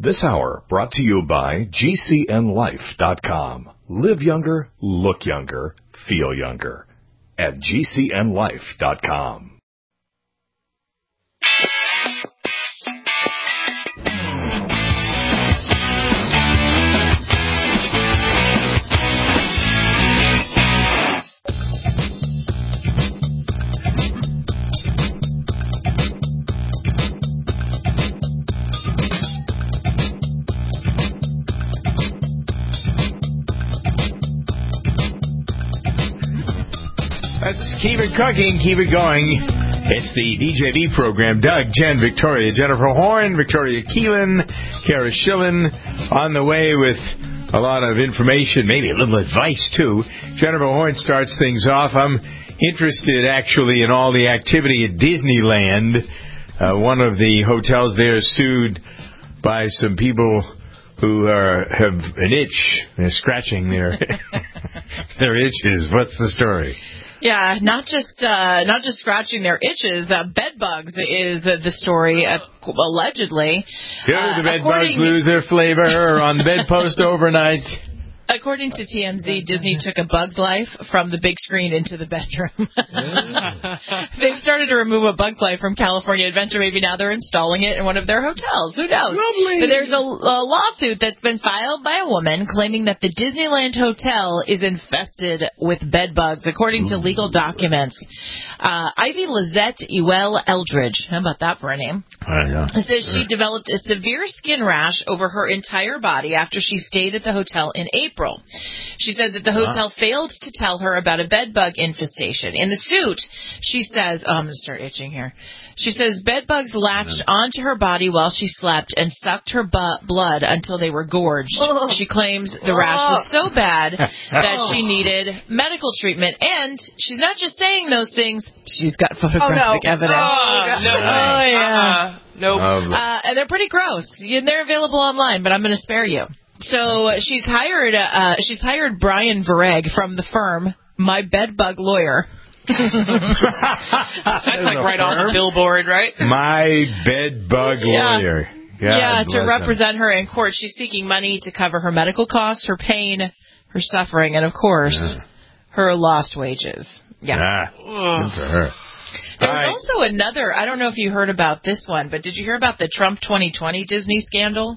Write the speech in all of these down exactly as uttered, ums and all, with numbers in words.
This hour brought to you by G C N life dot com. Live younger, look younger, feel younger at G C N life dot com. Let's keep it cooking, keep it going. It's the D J V program. Doug, Jen, Victoria, Jennifer Horn, Victoria Keelan, Kara Schillen on the way with a lot of information, maybe a little advice, too. Jennifer Horn starts things off. I'm interested, actually, in all the activity at Disneyland. Uh, one of the hotels there is sued by some people who are, have an itch. They're scratching their, their itches. What's the story? Yeah, not just uh, not just scratching their itches. Uh, bed bugs is uh, the story, uh, allegedly. Do uh, the bed bugs lose their flavor on the bedpost overnight? According to T M Z, Disney took a Bug's Life from the big screen into the bedroom. They've started to remove a Bug's Life from California Adventure. Maybe now they're installing it in one of their hotels. Who knows? Lovely. But there's a, a lawsuit that's been filed by a woman claiming that the Disneyland Hotel is infested with bed bugs, according to legal documents. Uh, Ivy Lizette Ewell Eldridge, how about that for a name? I know. Says she developed a severe skin rash over her entire body after she stayed at the hotel in April. She said that the hotel huh? failed to tell her about a bed bug infestation. In the suit, she says, oh, I'm going to start itching here. She says bed bugs latched onto her body while she slept and sucked her bu- blood until they were gorged. Oh. She claims the rash was so bad that she needed medical treatment. And she's not just saying those things. She's got photographic oh, no. evidence. Oh, no. oh yeah. Uh-uh. Nope. Uh, and they're pretty gross. They're available online, but I'm going to spare you. So she's hired uh, she's hired Brian Vareg from the firm My Bed Bug Lawyer. That's like right firm? off the billboard, right? My Bed Bug yeah. Lawyer. God yeah, to represent them. her in court. She's seeking money to cover her medical costs, her pain, her suffering, and, of course, yeah. her lost wages. Yeah. Ah, good for her. There All was right. also another, I don't know if you heard about this one, but did you hear about the Trump twenty twenty Disney scandal?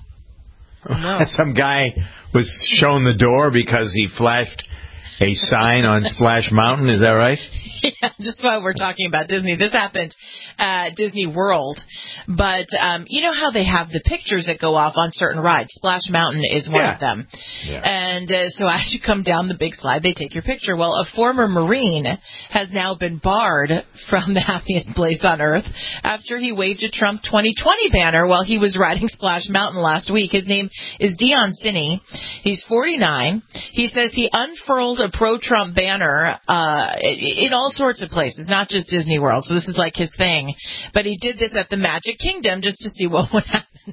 No. Some guy was shown the door because he flashed a sign on Splash Mountain. Is that right? Yeah, just while we're talking about Disney, this happened at Disney World. But um, you know how they have the pictures that go off on certain rides? Splash Mountain is one yeah. of them. Yeah. And uh, so as you come down the big slide, they take your picture. Well, a former Marine has now been barred from the happiest place on earth after he waved a Trump twenty twenty banner while he was riding Splash Mountain last week. His name is Dion Finney. He's forty-nine. He says he unfurled a pro-Trump banner uh, in all sorts of places, not just Disney World. So this is like his thing. But he did this at the Magic Kingdom just to see what would happen.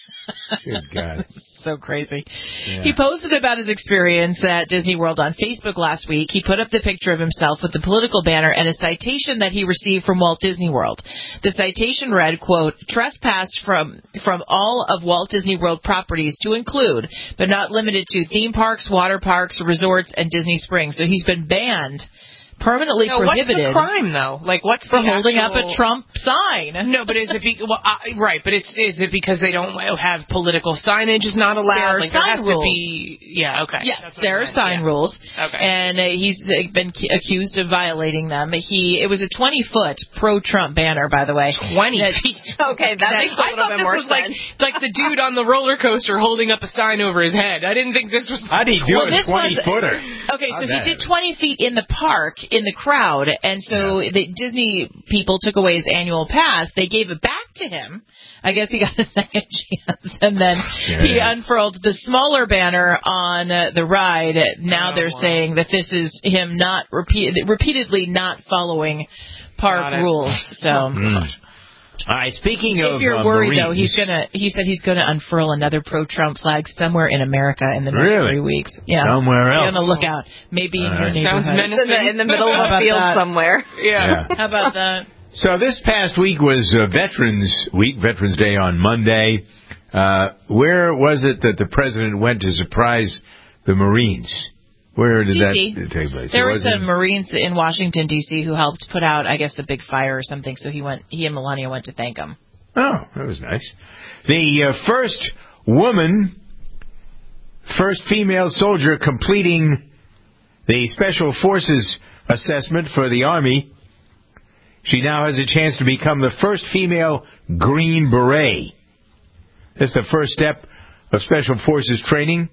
Good God. So crazy. Yeah. He posted about his experience at Disney World on Facebook last week. He put up the picture of himself with the political banner and a citation that he received from Walt Disney World. The citation read, quote, trespassed from from all of Walt Disney World properties to include, but not limited to, theme parks, water parks, resorts, and Disney Springs. So he's been banned. Permanently no, prohibited. What's the crime, though? Like, what's for the holding actual... up a Trump sign? No, but is it be... well, uh, right? But it's is it because they don't have political signage is not allowed? There are like, sign there has rules. to be. Yeah. Okay. Yes, there are sign yeah. rules. Okay. And uh, he's uh, been cu- accused of violating them. He it was a twenty foot pro-Trump banner, by the way. Twenty that, feet. Okay, that, that makes a I little thought bit this more was sense. like like the dude on the roller coaster holding up a sign over his head. I didn't think this was. How do you do well, a twenty footer? Okay, so he did twenty feet in the park in the crowd, and so. Yeah. The Disney people took away his annual pass. They gave it back to him. I guess he got a second chance. And then yeah. he unfurled the smaller banner on uh, the ride. Now oh, they're wow. saying that this is him not repeat- repeatedly not following park rules. So. Mm. All right, speaking if of If you're uh, worried, Marines, though, he's gonna. He said he's going to unfurl another pro-Trump flag somewhere in America in the next really? three weeks. Yeah. Somewhere else. Be on the lookout. Maybe in your right. neighborhood. Sounds menacing. In the, in the middle of a field that? somewhere. Yeah. yeah. How about that? So this past week was uh, Veterans Week, Veterans Day on Monday. Uh, where was it that the president went to surprise the Marines? Where did that take place? There were some Marines in Washington, D C who helped put out, I guess, a big fire or something, so he went. He and Melania went to thank him. Oh, that was nice. The uh, first woman, first female soldier completing the Special Forces assessment for the Army. She now has a chance to become the first female Green Beret. That's the first step of Special Forces training.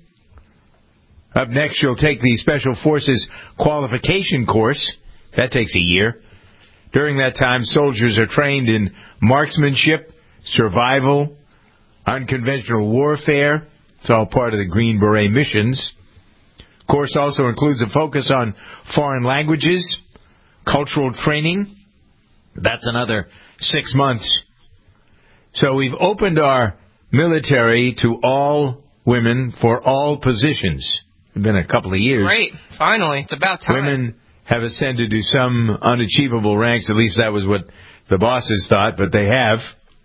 Up next, she'll take the Special Forces qualification course. That takes a year. During that time, soldiers are trained in marksmanship, survival, unconventional warfare. It's all part of the Green Beret missions. The course also includes a focus on foreign languages, cultural training. That's another six months. So we've opened our military to all women for all positions. It's been a couple of years. Great. Finally. It's about time. Women have ascended to some unachievable ranks. At least that was what the bosses thought, but they have.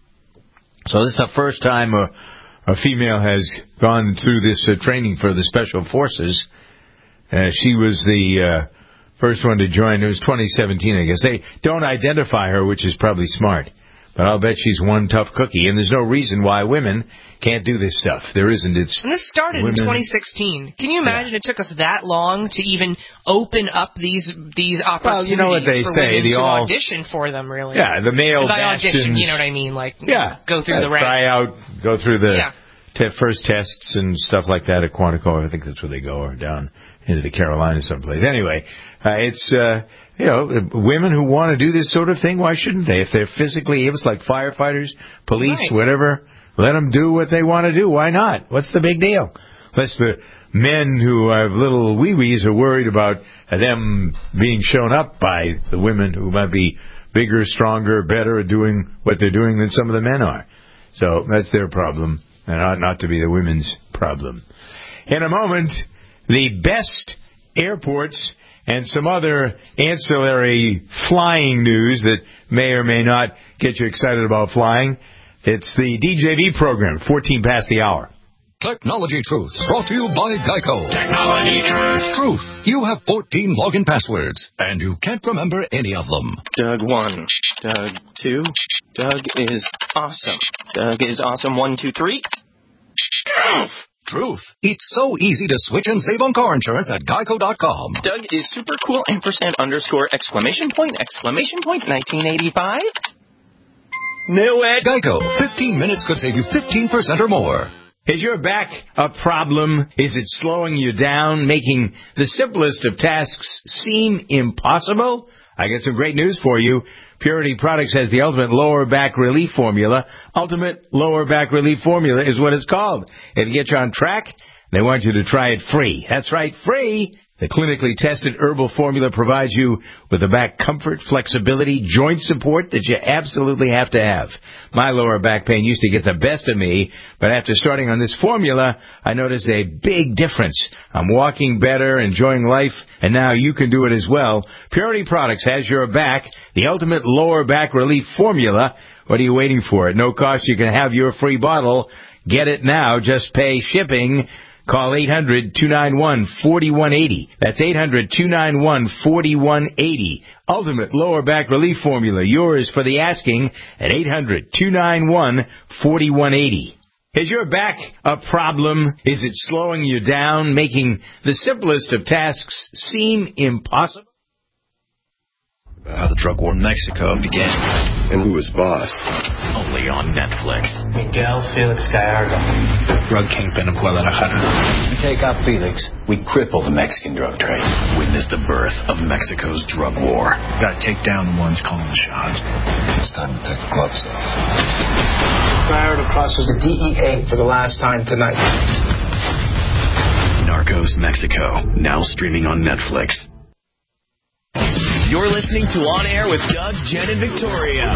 So this is the first time a, a female has gone through this uh, training for the Special Forces. Uh, she was the uh, first one to join. It was twenty seventeen, I guess. They don't identify her, which is probably smart. But I'll bet she's one tough cookie, and there's no reason why women can't do this stuff. There isn't. It's and this started women. in twenty sixteen. Can you imagine yeah. it took us that long to even open up these these opportunities well, you know what they for say, women the to all, audition for them, really? Yeah, the male and by bastions, audition, you know what I mean? Like, yeah, go through yeah, the ranks. Try out, go through the yeah. te- first tests and stuff like that at Quantico. I think that's where they go, or down into the Carolinas someplace. Anyway, uh, it's... Uh, You know, women who want to do this sort of thing, why shouldn't they? If they're physically able, it's like firefighters, police, right. whatever, let them do what they want to do. Why not? What's the big deal? Unless the men who have little wee-wees are worried about them being shown up by the women who might be bigger, stronger, better at doing what they're doing than some of the men are. So that's their problem, and ought not to be the women's problem. In a moment, the best airports and some other ancillary flying news that may or may not get you excited about flying. It's the D J V program, fourteen past the hour. Technology Truth, brought to you by Geico. Technology Truth. Truth. You have fourteen login passwords, and you can't remember any of them. Doug one. Doug two. Doug is awesome. Doug is awesome one, two, three. Truth. Truth. It's so easy to switch and save on car insurance at geico dot com. Doug is super cool, ampersand underscore exclamation point, exclamation point, nineteen eighty-five. No ad. Geico. fifteen minutes could save you fifteen percent or more. Is your back a problem? Is it slowing you down, making the simplest of tasks seem impossible? I got some great news for you. Purity Products has the ultimate lower back relief formula. Ultimate lower back relief formula is what it's called. It'll get you on track. They want you to try it free. That's right, free. The clinically tested herbal formula provides you with the back comfort, flexibility, joint support that you absolutely have to have. My lower back pain used to get the best of me, but after starting on this formula, I noticed a big difference. I'm walking better, enjoying life, and now you can do it as well. Purity Products has your back, the ultimate lower back relief formula. What are you waiting for? At no cost, you can have your free bottle. Get it now. Just pay shipping. Call eight hundred, two nine one, four one eight zero. That's eight hundred, two nine one, four one eight zero. Ultimate lower back relief formula. Yours for the asking at eight hundred, two nine one, four one eight zero. Is your back a problem? Is it slowing you down, making the simplest of tasks seem impossible? How the drug war in Mexico began. And who was boss? Only on Netflix. Miguel Felix Gallardo. Drug kingpin of Guadalajara. We take out Felix, we cripple the Mexican drug trade. Witness the birth of Mexico's drug war. Gotta take down the ones calling the shots. It's time to take the gloves off. Gallardo crosses the D E A for the last time tonight. Narcos Mexico, now streaming on Netflix. You're listening to On Air with Doug, Jen, and Victoria.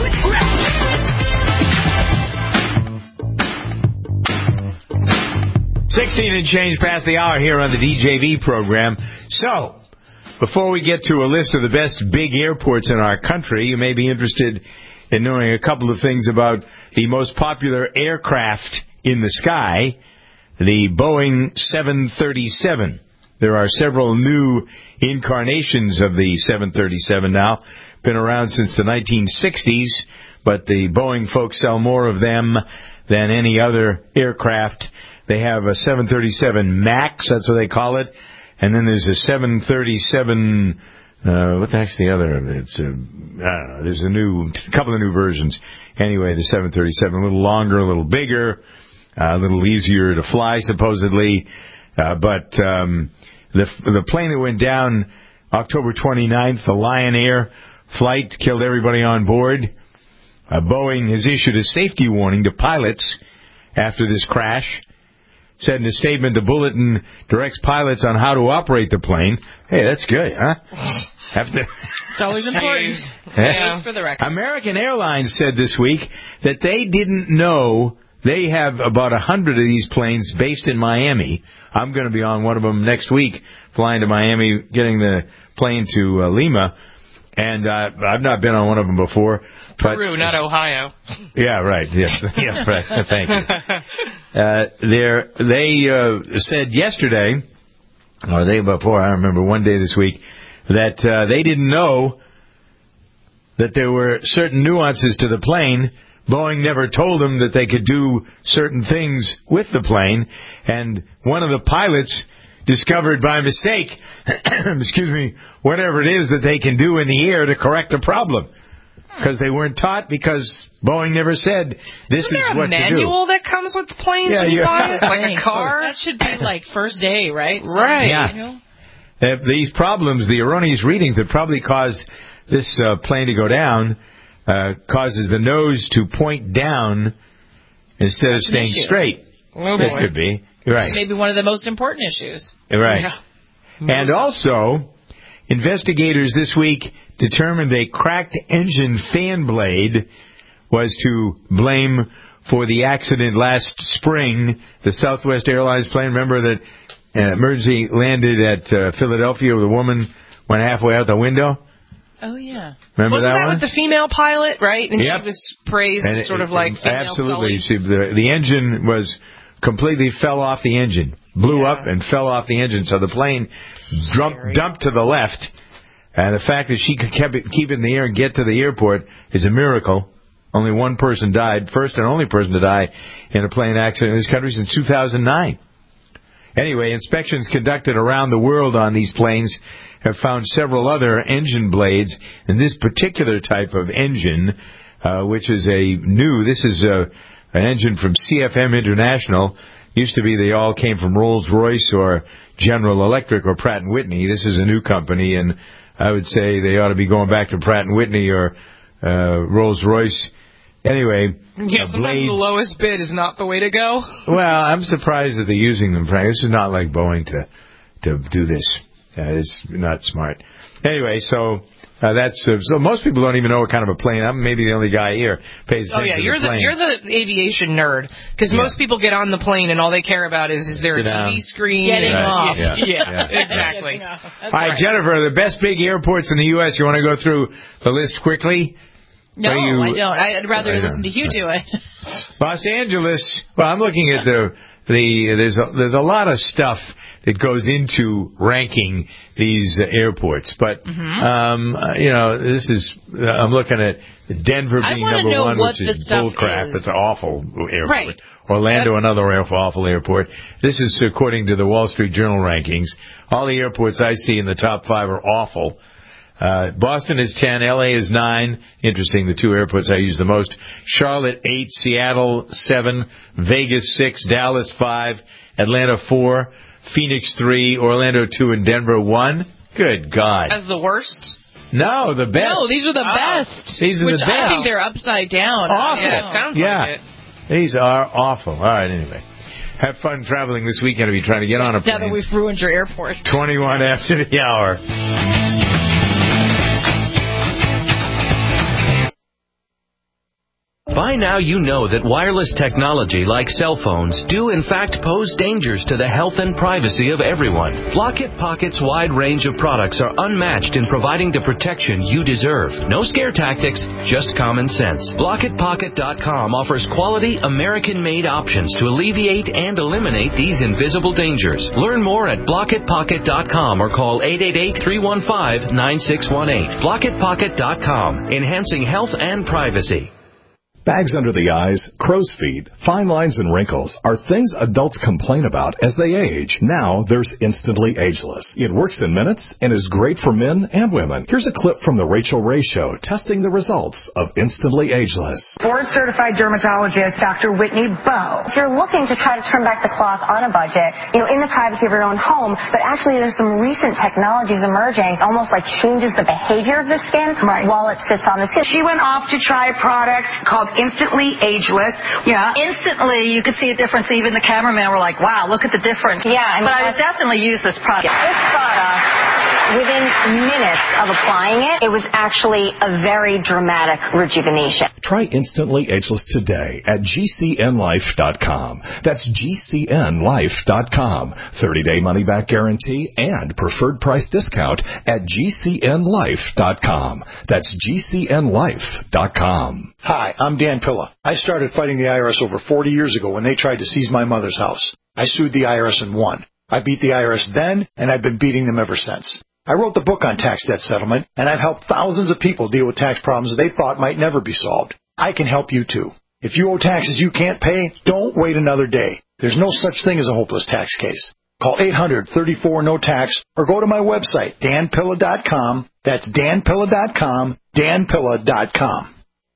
sixteen and change past the hour here on the D J V program. So, before we get to a list of the best big airports in our country, you may be interested in knowing a couple of things about the most popular aircraft in the sky, the Boeing seven thirty-seven. There are several new incarnations of the seven thirty-seven now. Been around since the nineteen sixties, but the Boeing folks sell more of them than any other aircraft. They have a seven thirty-seven MAX, that's what they call it. And then there's a seven thirty-seven, uh, what the heck's the other? It's a, I don't know, there's a new, a couple of new versions. Anyway, the seven thirty-seven, a little longer, a little bigger, uh, a little easier to fly, supposedly. Uh, but um, the the plane that went down October twenty-ninth, the Lion Air flight, killed everybody on board. Uh, Boeing has issued a safety warning to pilots after this crash. Said in a statement, the bulletin directs pilots on how to operate the plane. Hey, that's good, huh? Have to. It's always important. Yeah. Just for the record. American Airlines said this week that they didn't know they have about a hundred of these planes based in Miami. I'm going to be on one of them next week, flying to Miami, getting the plane to uh, Lima. And uh, I've not been on one of them before. But Peru, not Ohio. Yeah, right. Yes, yeah, right. Thank you. Uh, there, they uh, said yesterday, or they before, I don't remember, one day this week, that uh, they didn't know that there were certain nuances to the plane. Boeing never told them that they could do certain things with the plane, and one of the pilots discovered by mistake, excuse me, whatever it is that they can do in the air to correct a problem. Because they weren't taught, because Boeing never said, this Isn't is there what a manual to do. that comes with the planes Yeah, when you yeah. buy it? Like a car? That should be like first day, right? Right. Yeah. You know? Uh, these problems, the erroneous readings that probably caused this uh, plane to go down, uh, causes the nose to point down instead That's of staying an issue. straight. Oh, That boy. could be. Right. Maybe one of the most important issues. Right. Yeah. And also, investigators this week determined a cracked engine fan blade was to blame for the accident last spring. The Southwest Airlines plane, remember that uh, emergency landed at uh, Philadelphia with a woman went halfway out the window? Oh, yeah. Remember Wasn't that, that one? with the female pilot, right? And Yep. she was praised And as it- sort of it- like female absolutely. Sully. She, the, the engine was completely fell off the engine, blew Yeah. up and fell off the engine. So the plane dumped, Scary. dumped to the left. And the fact that she could keep it, keep it in the air and get to the airport is a miracle. Only one person died, first and only person to die in a plane accident in this country since two thousand nine. Anyway, inspections conducted around the world on these planes have found several other engine blades in this particular type of engine, uh, which is a new, this is a, an engine from C F M International. Used to be they all came from Rolls-Royce or General Electric or Pratt and Whitney. This is a new company, and I would say they ought to be going back to Pratt and Whitney or uh, Rolls-Royce. Anyway, Yeah, uh, sometimes blades. the lowest bid is not the way to go. Well, I'm surprised that they're using them, Frank. This is not like Boeing to to do this. Uh, it's not smart. Anyway, so uh, that's uh, so most people don't even know what kind of a plane. I'm maybe the only guy here pays attention Oh yeah, to you're the the plane. you're the aviation nerd because Yeah. most people get on the plane and all they care about is is there Sit a T V down. screen? Getting and- off. Yeah. Yeah, Yeah. exactly. All right, Jennifer, the best big airports in the U S You want to go through the list quickly? No, Where you- I don't. I'd rather I know. listen to you do it. Los Angeles. Well, I'm looking at the the there's a, there's a lot of stuff that goes into ranking these uh, airports, but Mm-hmm. um, uh, you know, this is uh, I'm looking at Denver I being wanna number know one, what which the is stuff bullcrap. is. It's an awful airport. Right. Orlando, another awful, awful airport. This is according to the Wall Street Journal rankings. All the airports I see in the top five are awful. Uh, Boston is ten, L A is nine. Interesting, the two airports I use the most. Charlotte eight, Seattle seven, Vegas six, Dallas five, Atlanta four, Phoenix three, Orlando two, and Denver one. Good God. As the worst. No, the best. No, these are the Oh. best. These are which the I best. think they're upside down. Awful. Yeah, it sounds Yeah. like it. These are awful. All right, anyway. Have fun traveling this weekend if you're trying to get on a plane. Now that we've ruined your airport. twenty-one after the hour. Buy By now you know that wireless technology like cell phones do in fact pose dangers to the health and privacy of everyone. Block-It Pocket's wide range of products are unmatched in providing the protection you deserve. No scare tactics, just common sense. Block It Pocket dot com offers quality American-made options to alleviate and eliminate these invisible dangers. Learn more at Block It Pocket dot com or call eight eight eight, three one five, nine six one eight. Block It Pocket dot com, enhancing health and privacy. Bags under the eyes, crow's feet, fine lines, and wrinkles are things adults complain about as they age. Now there's Instantly Ageless. It works in minutes and is great for men and women. Here's a clip from The Rachel Ray Show testing the results of Instantly Ageless. Board-certified dermatologist Doctor Whitney Bowe. If you're looking to try to turn back the clock on a budget, you know, in the privacy of your own home, but actually there's some recent technologies emerging, almost like changes the behavior of the skin right. while it sits on the skin. She went off to try a product called Instantly Ageless. Yeah, instantly you could see a difference. Even the cameraman were like, wow, look at the difference. Yeah, I mean, but I would definitely use this product. This product, within minutes of applying it, it was actually a very dramatic rejuvenation. Try Instantly Ageless today at G C N life dot com. That's G C N life dot com. thirty-day money-back guarantee and preferred price discount at G C N life dot com. That's G C N life dot com. Hi, I'm Dan Pilla. I started fighting the I R S over forty years ago when they tried to seize my mother's house. I sued the I R S and won. I beat the I R S then, and I've been beating them ever since. I wrote the book on tax debt settlement, and I've helped thousands of people deal with tax problems they thought might never be solved. I can help you too. If you owe taxes you can't pay, don't wait another day. There's no such thing as a hopeless tax case. Call eight hundred, thirty-four, no tax or go to my website, Dan Pilla dot com. That's Dan Pilla dot com, Dan Pilla dot com.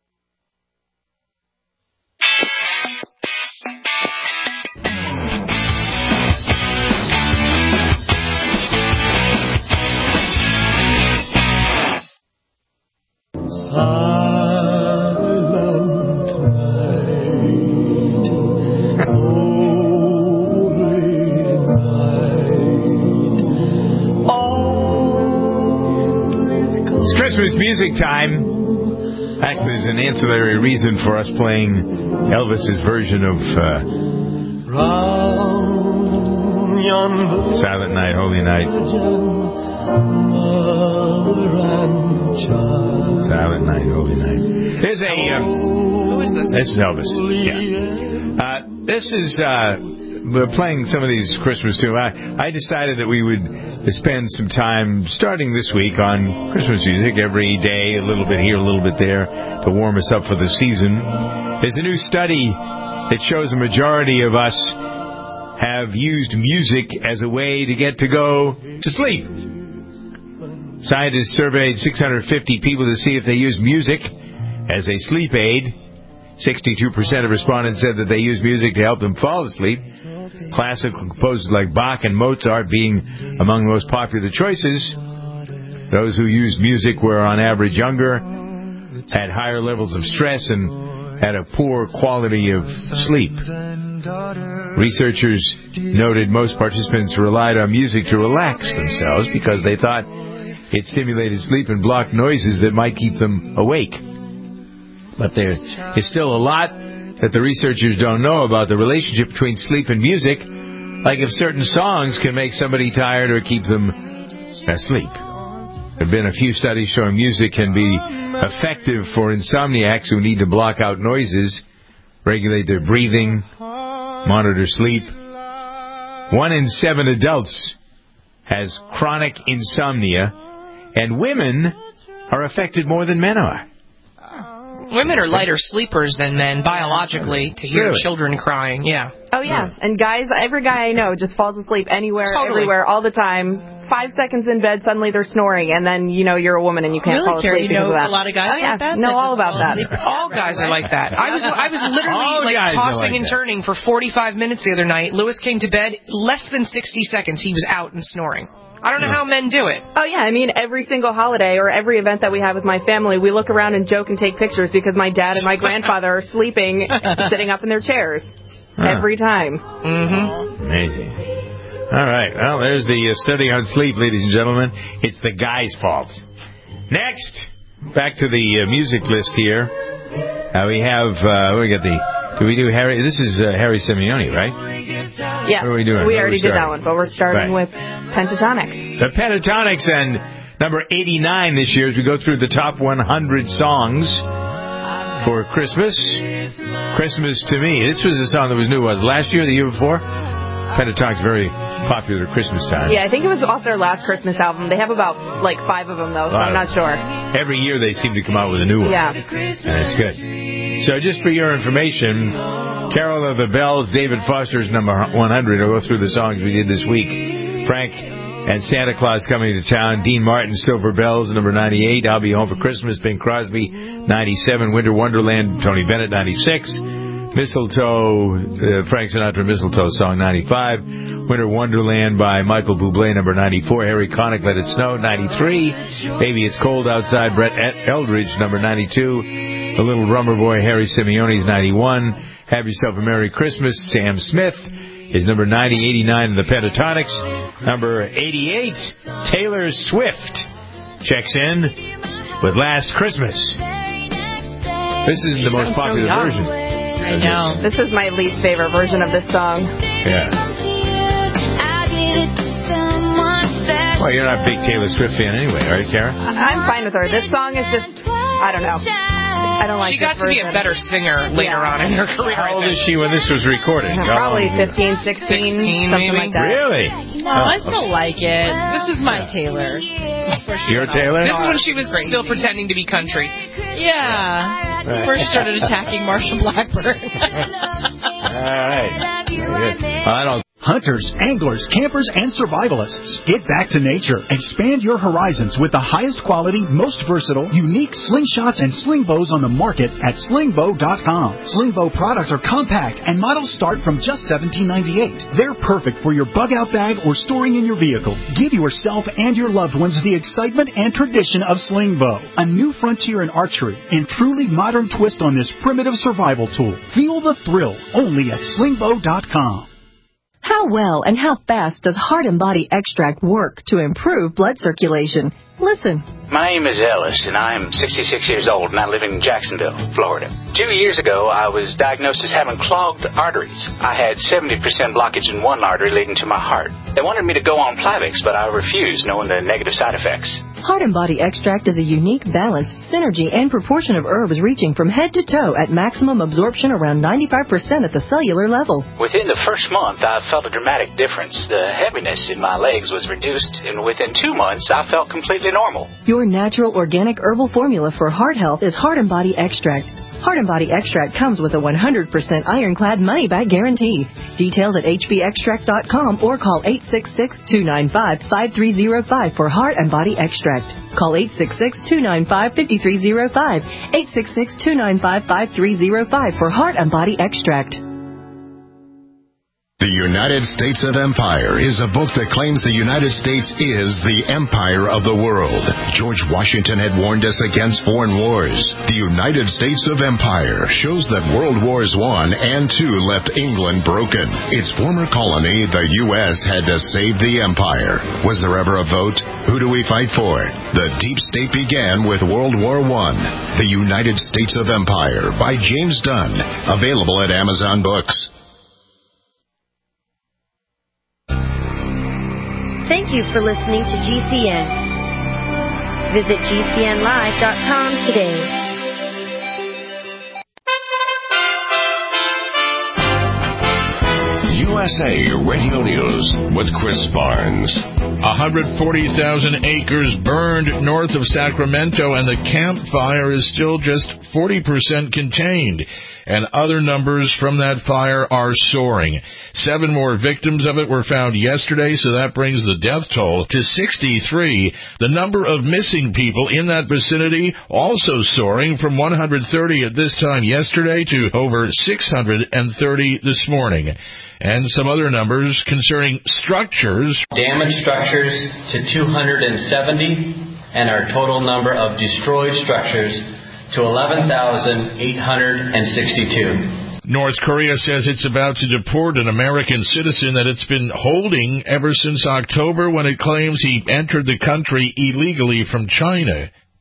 Christmas music time. Actually, there's an ancillary reason for us playing Elvis's version of uh, Silent Night, Holy Night. Silent Night, Holy Night. There's a... Uh, Who is this? This is Elvis. Yeah. Uh, this is... Uh, we're playing some of these Christmas tunes. I, I decided that we would spend some time starting this week on Christmas music every day, a little bit here, a little bit there, to warm us up for the season. There's a new study that shows a majority of us have used music as a way to get to go to sleep. Scientists surveyed six hundred fifty people to see if they use music as a sleep aid. sixty-two percent of respondents said that they use music to help them fall asleep. Classical composers like Bach and Mozart being among the most popular choices. Those who used music were on average younger, had higher levels of stress, and had a poor quality of sleep. Researchers noted most participants relied on music to relax themselves because they thought it stimulated sleep and blocked noises that might keep them awake. But there is still a lot that the researchers don't know about the relationship between sleep and music, like if certain songs can make somebody tired or keep them asleep. There have been a few studies showing music can be effective for insomniacs who need to block out noises, regulate their breathing, monitor sleep. One in seven adults has chronic insomnia, and women are affected more than men are. Women are lighter sleepers than men biologically to hear Really? children crying. Yeah. Oh, yeah. And guys, every guy I know just falls asleep anywhere, Totally. everywhere, all the time. Five seconds in bed, suddenly they're snoring, and then, you know, you're a woman and you can't Really, fall asleep Carrie? You because know of that. a lot of guys oh, yeah. like that? know That all just about fall that. asleep? All guys are like that. I was I was literally All like guys are tossing like and that. turning for forty-five minutes the other night. Lewis came to bed, less than sixty seconds, he was out and snoring. I don't know how men do it. Oh, yeah. I mean, every single holiday or every event that we have with my family, we look around and joke and take pictures because my dad and my grandfather are sleeping, sitting up in their chairs. Huh. Every time. Mm-hmm. Amazing. All right. Well, there's the uh, study on sleep, ladies and gentlemen. It's the guy's fault. Next, back to the uh, music list here. Uh, we have, uh, we got the, do we do Harry? This is uh, Harry Simeone, right? Yeah. What are we doing? We Where already we did that one, but we're starting right. with Pentatonix. The Pentatonix, and number eighty-nine this year as we go through the top one hundred songs for Christmas. Christmas to me. This was a song that was new, was it last year or the year before? Pentatonix, very popular at Christmas time. Yeah, I think it was off their last Christmas album. They have about, like, five of them, though, so I'm not sure. Every year they seem to come out with a new one. Yeah. And it's good. So just for your information, Carol of the Bells, David Foster's number one hundred. I'll go through the songs we did this week. Frank and Santa Claus Coming to Town. Dean Martin, Silver Bells, number ninety-eight. I'll Be Home for Christmas, Bing Crosby, ninety-seven. Winter Wonderland, Tony Bennett, ninety-six. Mistletoe, uh, Frank Sinatra Mistletoe song, ninety-five. Winter Wonderland by Michael Bublé, number ninety-four. Harry Connick, Let It Snow, ninety-three. Baby It's Cold Outside, Brett Eldridge, number ninety-two. The Little Drummer Boy, Harry Simeone's ninety-one. Have Yourself a Merry Christmas, Sam Smith is number ninety. eighty-nine in the Pentatonix. Number eighty-eight, Taylor Swift checks in with Last Christmas. This isn't the most popular so version. I know. This is my least favorite version of this song. Yeah. Well, you're not a big Taylor Swift fan anyway, right, Kara? I'm fine with her. This song is just, I don't know. I don't like She got this to be a better singer later Yeah. on in her career. How old is she when this was recorded? Probably Oh, fifteen, sixteen, sixteen, something maybe? like that. Really? No, I still like it. This is my Taylor. Your Taylor? This is when she was still pretending to be country. Yeah. Right. First started attacking Marsha Blackburn. All right. Very good. I don't. Hunters, anglers, campers, and survivalists. Get back to nature. Expand your horizons with the highest quality, most versatile, unique slingshots and sling bows on the market at sling bow dot com. Sling bow products are compact and models start from just seventeen ninety-eight. They're perfect for your bug out bag or storing in your vehicle. Give yourself and your loved ones the excitement and tradition of sling bow. A new frontier in archery and truly modern twist on this primitive survival tool. Feel the thrill only at sling bow dot com. How well and how fast does Heart and Body Extract work to improve blood circulation? Listen. My name is Ellis, and I'm sixty-six years old, and I live in Jacksonville, Florida. Two years ago, I was diagnosed as having clogged arteries. I had seventy percent blockage in one artery leading to my heart. They wanted me to go on Plavix, but I refused, knowing the negative side effects. Heart and Body Extract is a unique balance, synergy, and proportion of herbs reaching from head to toe at maximum absorption around ninety-five percent at the cellular level. Within the first month, I felt a dramatic difference. The heaviness in my legs was reduced, and within two months, I felt completely normal. Your natural organic herbal formula for heart health is Heart and Body Extract. Heart and Body Extract comes with a one hundred percent ironclad money-back guarantee. Details at h b extract dot com or call eight six six, two nine five, five three zero five for Heart and Body Extract. Call eight six six, two nine five, five three zero five, eight six six, two nine five, five three zero five for Heart and Body Extract. The United States of Empire is a book that claims the United States is the empire of the world. George Washington had warned us against foreign wars. The United States of Empire shows that World Wars One and Two left England broken. Its former colony, the U S, had to save the empire. Was there ever a vote? Who do we fight for? The deep state began with World War One. The United States of Empire by James Dunn. Available at Amazon Books. Thank you for listening to G C N. Visit G C N live dot com today. U S A Radio News with Chris Barnes. one hundred forty thousand acres burned north of Sacramento, and the Camp Fire is still just forty percent contained. And other numbers from that fire are soaring. Seven more victims of it were found yesterday, so that brings the death toll to sixty-three. The number of missing people in that vicinity also soaring from one hundred thirty at this time yesterday to over six hundred thirty this morning. And some other numbers concerning structures. Damaged structures to two hundred seventy, and our total number of destroyed structures to eleven thousand eight hundred sixty-two. North Korea says it's about to deport an American citizen that it's been holding ever since October, when it claims he entered the country illegally from China.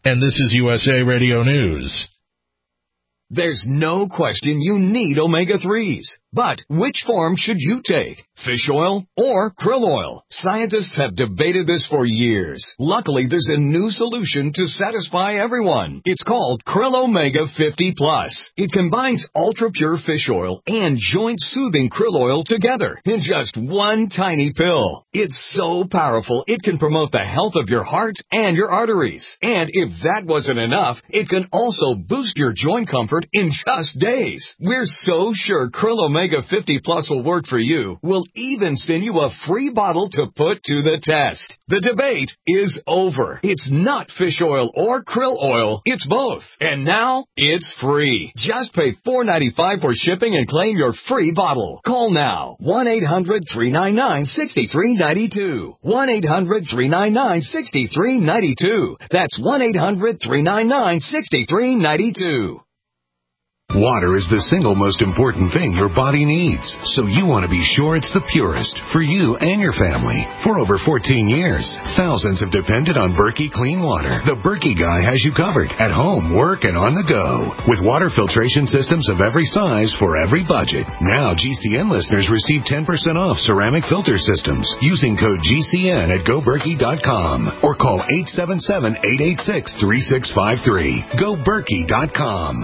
And this is U S A Radio News. There's no question you need omega threes. But which form should you take? Fish oil or krill oil? Scientists have debated this for years. Luckily, there's a new solution to satisfy everyone. It's called Krill Omega fifty plus. It combines ultra-pure fish oil and joint-soothing krill oil together in just one tiny pill. It's so powerful, it can promote the health of your heart and your arteries. And if that wasn't enough, it can also boost your joint comfort in just days. We're so sure Krill Omega fifty plus will work for you. We'll even send you a free bottle to put to the test. The debate is over. It's not fish oil or krill oil. It's both. And now it's free. Just pay four dollars and ninety-five cents for shipping and claim your free bottle. Call now. one eight hundred three nine nine six three nine two. one eight hundred three nine nine six three nine two. That's one eight hundred three nine nine six three nine two. Water is the single most important thing your body needs, so you want to be sure it's the purest for you and your family. For over fourteen years, thousands have depended on Berkey Clean Water. The Berkey guy has you covered at home, work, and on the go. With water filtration systems of every size for every budget. Now G C N listeners receive ten percent off ceramic filter systems using code G C N at go berkey dot com or call eight seven seven, eight eight six, three six five three. go berkey dot com.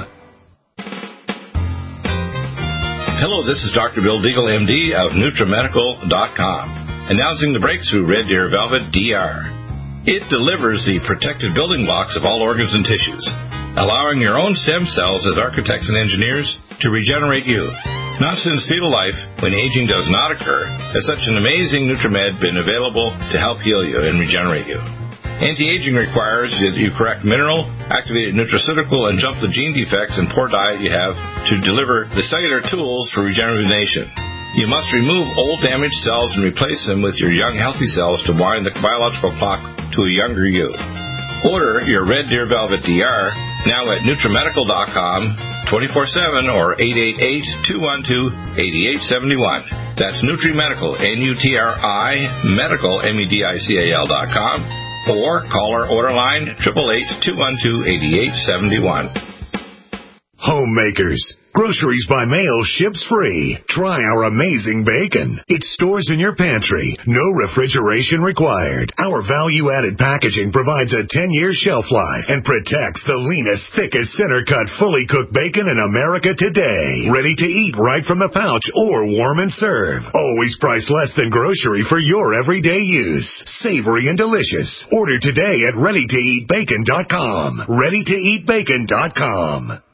Hello, this is Doctor Bill Deagle, M D, of Nutramedical dot com, announcing the breakthrough Red Deer Velvet D R. It delivers the protective building blocks of all organs and tissues, allowing your own stem cells as architects and engineers to regenerate you. Not since fetal life, when aging does not occur, has such an amazing Nutramed been available to help heal you and regenerate you. Anti-aging requires that you correct mineral, activated nutraceutical, and jump the gene defects and poor diet you have to deliver the cellular tools for regeneration. You must remove old damaged cells and replace them with your young healthy cells to wind the biological clock to a younger you. Order your Red Deer Velvet D R now at Nutramedical dot com twenty-four seven or eight eight eight, two one two, eight eight seven one. That's Nutrimedical, N U T R I, medical, M E D I C A L dot com. Or call our order line, eight eight eight, two one two, eight eight seven one. Homemakers. Groceries by mail ships free. Try our amazing bacon. It stores in your pantry. No refrigeration required. Our value-added packaging provides a ten-year shelf life and protects the leanest, thickest, center-cut, fully cooked bacon in America today. Ready to eat right from the pouch or warm and serve. Always priced less than grocery for your everyday use. Savory and delicious. Order today at ready to eat bacon dot com. ready to eat bacon dot com.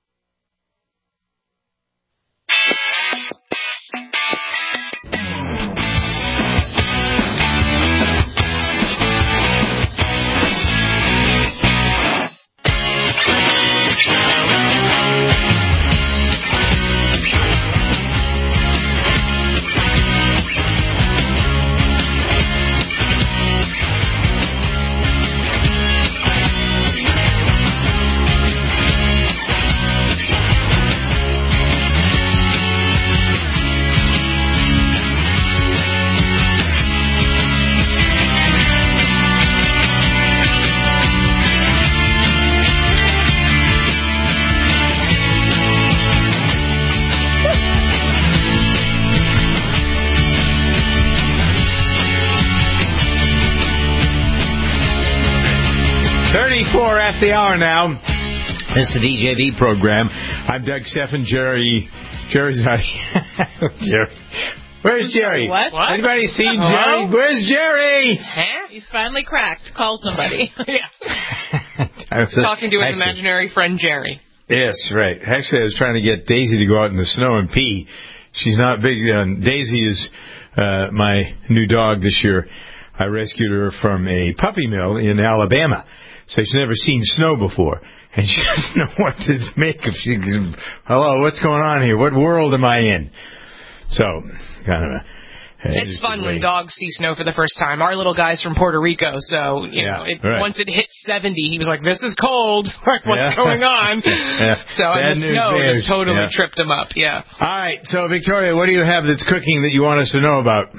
thirty-four at the hour now. This is the D J V program. I'm Doug Stephan. Jerry. Jerry's not Jerry. Where's Jerry? What? what? Anybody seen Hello? Jerry? Where's Jerry? Huh? He's finally cracked. Call somebody. yeah. Talking to his Actually, imaginary friend Jerry. Yes, right. Actually, I was trying to get Daisy to go out in the snow and pee. She's not big. Um, Daisy is uh, my new dog this year. I rescued her from a puppy mill in Alabama. So she's never seen snow before. And she doesn't know what to make of she hello, what's going on here? What world am I in? So, kind of a... It's fun when dogs see snow for the first time. Our little guy's from Puerto Rico, so you yeah, know, it, right. once it hit seventy, he was like, "This is cold. Like, what's yeah. going on?" yeah. So and the snow bears. just totally yeah. tripped him up. Yeah. All right. So, Victoria, what do you have that's cooking that you want us to know about?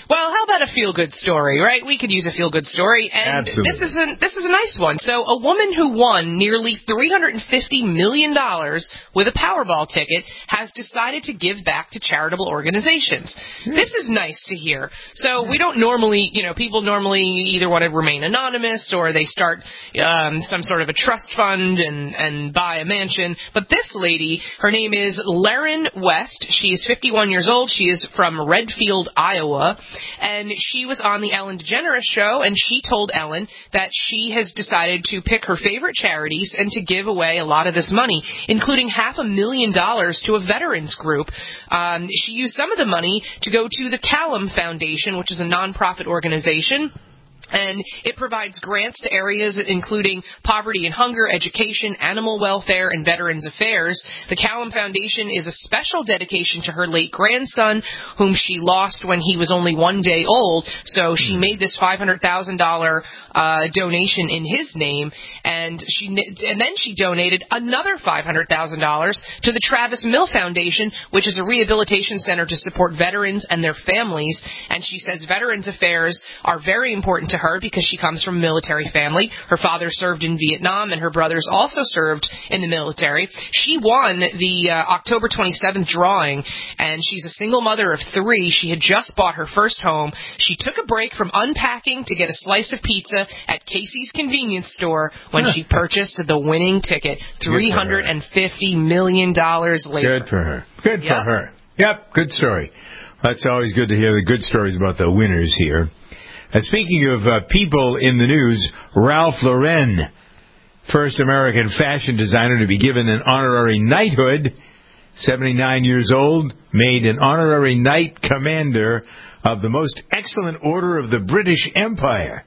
Well, how about a feel-good story, right? We could use a feel-good story, and Absolutely. this is a this is a nice one. So, a woman who won nearly three hundred fifty million dollars with a Powerball ticket has decided to give back to charitable organizations. This is nice to hear. So, we don't normally, you know, people normally either want to remain anonymous or they start um, some sort of a trust fund and and buy a mansion. But this lady, her name is Laren West. She is fifty-one years old. She is from Redfield, Iowa. And she was on the Ellen DeGeneres show, and she told Ellen that she has decided to pick her favorite charities and to give away a lot of this money, including half a million dollars to a veterans group. Um, she used some of the money to go to the Callum Foundation, which is a nonprofit organization. And it provides grants to areas including poverty and hunger, education, animal welfare, and Veterans Affairs. The Callum Foundation is a special dedication to her late grandson, whom she lost when he was only one day old. So she made this five hundred thousand dollars uh, donation in his name, and she and then she donated another five hundred thousand dollars to the Travis Mill Foundation, which is a rehabilitation center to support veterans and their families. And she says Veterans Affairs are very important to her because she comes from a military family. Her father served in Vietnam, and her brothers also served in the military. She won the uh, October twenty-seventh drawing, and she's a single mother of three. She had just bought her first home. She took a break from unpacking to get a slice of pizza at Casey's convenience store when she purchased the winning ticket, three hundred fifty million dollars later. Good for her. Good Yep. for her. Yep, good story. That's always good to hear the good stories about the winners here. Uh, speaking of uh, people in the news, Ralph Lauren, first American fashion designer to be given an honorary knighthood, seventy-nine years old, made an honorary knight commander of the Most Excellent Order of the British Empire.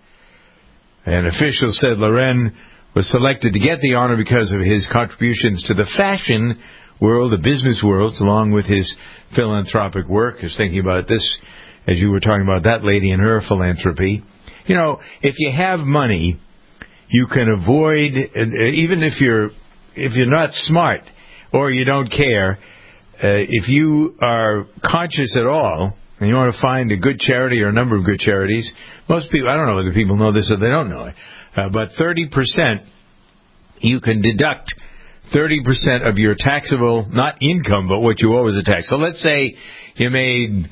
An official said Lauren was selected to get the honor because of his contributions to the fashion world, the business world, along with his philanthropic work. I was thinking about this as you were talking about that lady and her philanthropy. You know, if you have money, you can avoid, even if you're if you're not smart or you don't care, uh, if you are conscious at all and you want to find a good charity or a number of good charities, most people, I don't know whether people know this or they don't know it, uh, but thirty percent, you can deduct thirty percent of your taxable, not income, but what you owe as a tax. So let's say you made,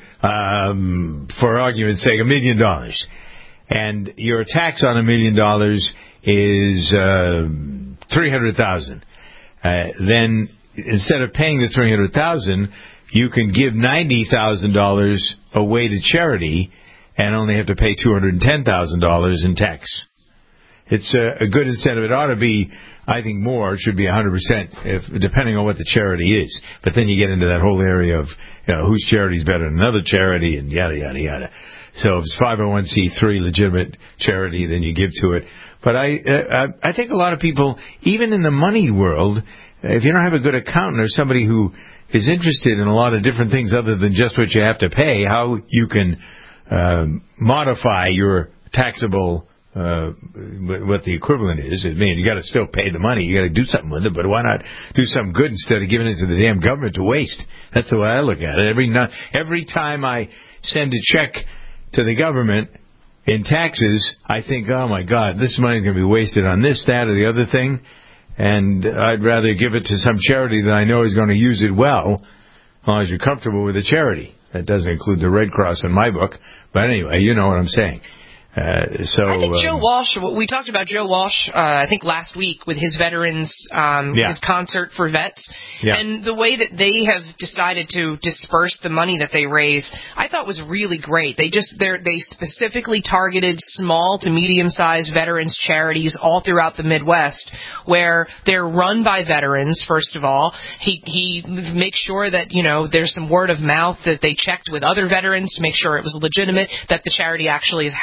um, for argument's sake, a million dollars, and your tax on a million dollars is uh, three hundred thousand. Uh, then instead of paying the three hundred thousand, you can give ninety thousand dollars away to charity, and only have to pay two hundred ten thousand dollars in tax. It's a, a good incentive. It ought to be, I think, more. It should be one hundred percent, if, depending on what the charity is. But then you get into that whole area of, you know, whose charity is better than another charity, and yada, yada, yada. So if it's five oh one c three legitimate charity, then you give to it. But I, uh, I think a lot of people, even in the money world, if you don't have a good accountant or somebody who is interested in a lot of different things other than just what you have to pay, how you can um, modify your taxable Uh, what the equivalent is. I mean, you got to still pay the money. You got to do something with it, but why not do something good instead of giving it to the damn government to waste? That's the way I look at it. Every no- every time I send a check to the government in taxes, I think, oh my God, this money is going to be wasted on this, that, or the other thing, and I'd rather give it to some charity that I know is going to use it well, as long as you're comfortable with the charity. That doesn't include the Red Cross in my book, but anyway, you know what I'm saying. Uh, so I think um, Joe Walsh, we talked about Joe Walsh, uh, I think last week with his veterans, um, yeah. his concert for vets, yeah. and the way that they have decided to disperse the money that they raise, I thought was really great. They just, they they specifically targeted small to medium-sized veterans charities all throughout the Midwest, where they're run by veterans, first of all. He, he makes sure that, you know, there's some word of mouth that they checked with other veterans to make sure it was legitimate, that the charity actually is helping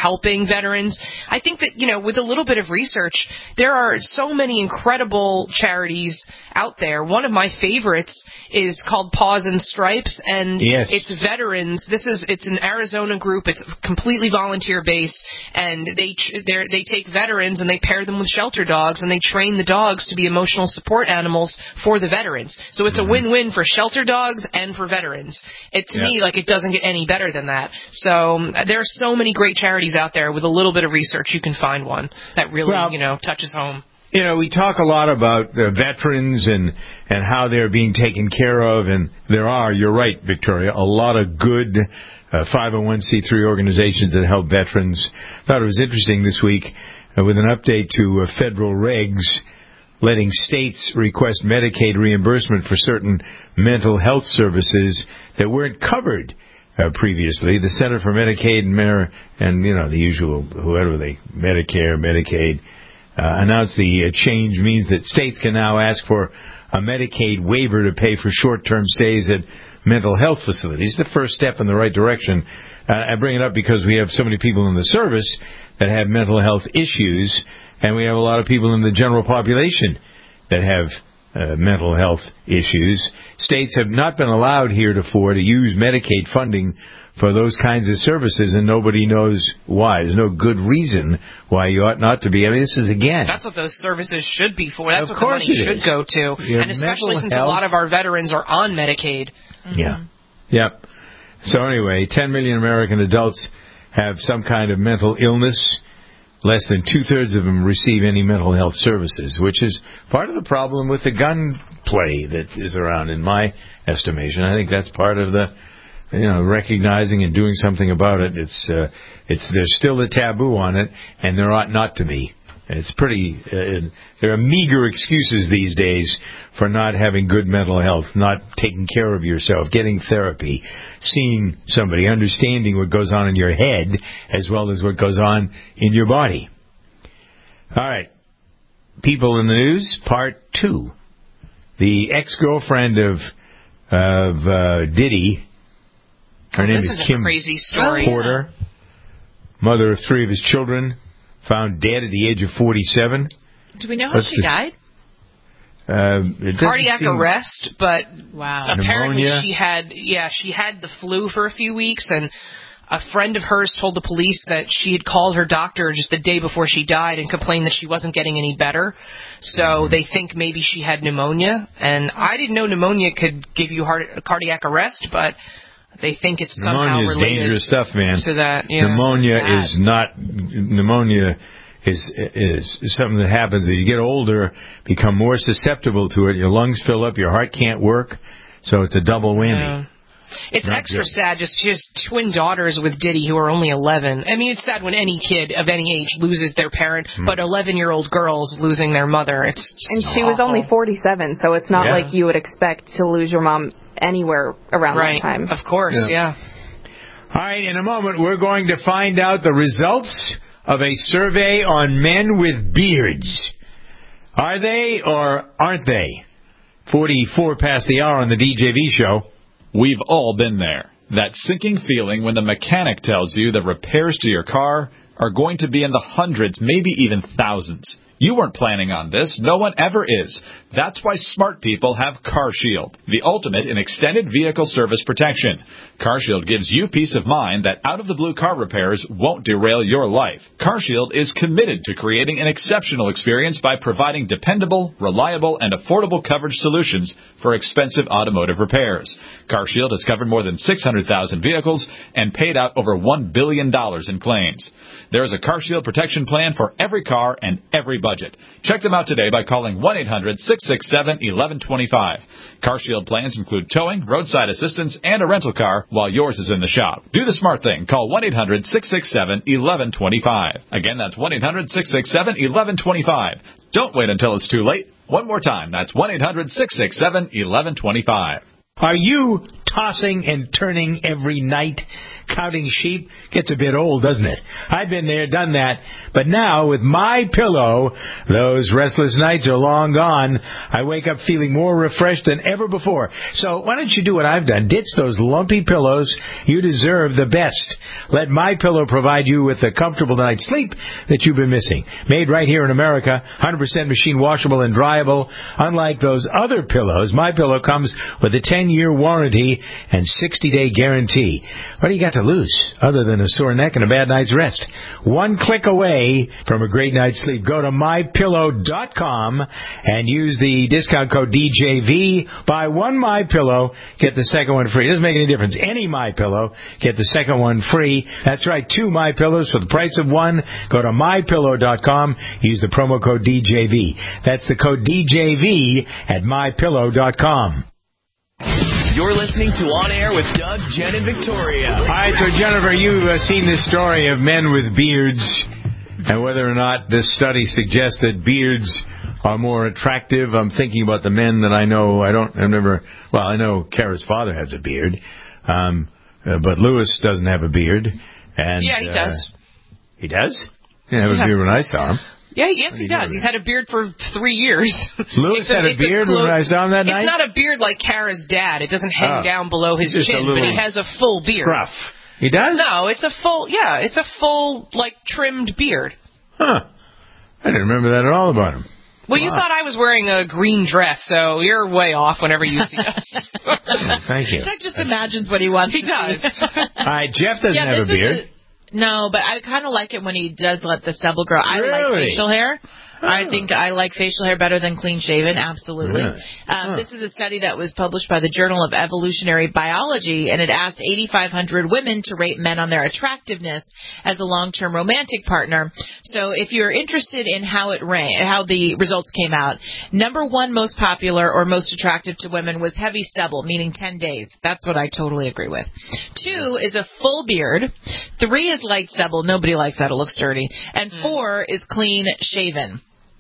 helping veterans. I think that, you know, with a little bit of research, there are so many incredible charities out there. One of my favorites is called Paws and Stripes, and yes. it's veterans. This is it's an Arizona group. It's completely volunteer based, and they they they take veterans and they pair them with shelter dogs, and they train the dogs to be emotional support animals for the veterans. So it's mm-hmm. a win-win for shelter dogs and for veterans. It to yeah. me, like, it doesn't get any better than that. So um, there are so many great charities out there. With a little bit of research, you can find one that really well, you know touches home. You know, we talk a lot about uh, veterans and, and how they're being taken care of, and there are, you're right, Victoria, a lot of good uh, five oh one c three organizations that help veterans. I thought it was interesting this week uh, with an update to uh, federal regs letting states request Medicaid reimbursement for certain mental health services that weren't covered uh, previously. The Center for Medicaid and, Mer- and, you know, the usual, whoever they, Medicare, Medicaid, Uh, announced the uh, change means that states can now ask for a Medicaid waiver to pay for short-term stays at mental health facilities. The first step in the right direction. Uh, I bring it up because we have so many people in the service that have mental health issues, and we have a lot of people in the general population that have uh, mental health issues. States have not been allowed heretofore to use Medicaid funding for those kinds of services, and nobody knows why. There's no good reason why you ought not to be. I mean, this is, again... That's what those services should be for. That's of what the money should is. go to. Your and especially since health. a lot of our veterans are on Medicaid. Mm-hmm. Yeah. Yep. So anyway, ten million American adults have some kind of mental illness. Less than two-thirds of them receive any mental health services, which is part of the problem with the gun play that is around, in my estimation. I think that's part of the... You know, recognizing and doing something about it. It's, uh, it's, there's still a taboo on it, and there ought not to be. It's pretty, uh, there are meager excuses these days for not having good mental health, not taking care of yourself, getting therapy, seeing somebody, understanding what goes on in your head as well as what goes on in your body. All right. People in the news, part two. The ex-girlfriend of, of, uh, Diddy, Her oh, name this is, is Kim a crazy story. Porter, mother of three of his children, found dead at the age of forty-seven. Do we know how What's she this? died? Uh, Cardiac seem... arrest, but wow. apparently Pneumonia? she had, yeah, she had the flu for a few weeks, and a friend of hers told the police that she had called her doctor just the day before she died and complained that she wasn't getting any better. So mm-hmm. they think maybe she had pneumonia, and I didn't know pneumonia could give you heart, cardiac arrest, but they think it's somehow pneumonia is related dangerous stuff, man. to that. Yeah, pneumonia is not pneumonia is is something that happens as you get older, become more susceptible to it. Your lungs fill up, your heart can't work, so it's a double whammy. Yeah. It's Not extra good. sad. Just she has twin daughters with Diddy who are only eleven. I mean, it's sad when any kid of any age loses their parent, mm. but eleven-year-old girls losing their mother. It's just and she awful. was only forty-seven, so it's not yeah. like you would expect to lose your mom anywhere around right. that time. Of course, yeah. yeah. All right, in a moment, we're going to find out the results of a survey on men with beards. Are they or aren't they? forty-four past the hour on the D J V show. We've all been there. That sinking feeling when the mechanic tells you that repairs to your car are going to be in the hundreds, maybe even thousands. You weren't planning on this. No one ever is. That's why smart people have CarShield, the ultimate in extended vehicle service protection. CarShield gives you peace of mind that out-of-the-blue car repairs won't derail your life. CarShield is committed to creating an exceptional experience by providing dependable, reliable, and affordable coverage solutions for expensive automotive repairs. CarShield has covered more than six hundred thousand vehicles and paid out over one billion dollars in claims. There is a CarShield protection plan for every car and every budget. Check them out today by calling one eight hundred six six seven one one two five. CarShield plans include towing, roadside assistance, and a rental car while yours is in the shop. Do the smart thing. Call one eight hundred six six seven one one two five. Again, that's one eight hundred six six seven one one two five. Don't wait until it's too late. One more time, that's one eight hundred six six seven one one two five. Are you tossing and turning every night, counting sheep? Gets a bit old, doesn't it? I've been there, done that. But now, with My Pillow, those restless nights are long gone. I wake up feeling more refreshed than ever before. So why don't you do what I've done? Ditch those lumpy pillows. You deserve the best. Let My Pillow provide you with the comfortable night's sleep that you've been missing. Made right here in America, one hundred percent machine washable and dryable. Unlike those other pillows, My Pillow comes with a ten-year warranty and sixty-day guarantee. What do you got to lose other than a sore neck and a bad night's rest? One click away from a great night's sleep. Go to my pillow dot com and use the discount code D J V. Buy one MyPillow, get the second one free. It doesn't make any difference. Any MyPillow, get the second one free. That's right, two MyPillows for the price of one. Go to my pillow dot com. Use the promo code D J V. That's the code D J V at my pillow dot com. You're listening to On Air with Doug, Jen, and Victoria. All right, so Jennifer, you've uh, seen this story of men with beards and whether or not this study suggests that beards are more attractive. I'm thinking about the men that I know. I don't, I've never, well, I know Kara's father has a beard, um, uh, but Lewis doesn't have a beard. And Yeah, he uh, does. He does? He didn't have Yeah. a beard when I saw him. Yeah, yes, he does. He's had a beard for three years. Lewis It's had a it's beard clo- when I saw him that it's night? It's not a beard like Kara's dad. It doesn't hang Oh. down below his Just a chin, but little he has a full beard. scruff. He does? No, it's a full, yeah, it's a full, like, trimmed beard. Huh. I didn't remember that at all about him. Well, you Wow. thought I was wearing a green dress, so you're way off whenever you see us. Oh, thank you. Doug just imagines what he wants He to does. see. All right, Jeff doesn't Yeah, have a this is beard. a- no, but I kind of like it when he does let the stubble grow. I like Really? facial hair. Oh. I think I like facial hair better than clean shaven, absolutely. Really? Um, Huh. This is a study that was published by the Journal of Evolutionary Biology, and it asked eighty-five hundred women to rate men on their attractiveness as a long-term romantic partner. So if you're interested in how it ran, how the results came out, number one most popular or most attractive to women was heavy stubble, meaning ten days. That's what I totally agree with. Two is a full beard. Three is light stubble. Nobody likes that. It looks dirty. And four is clean shaven.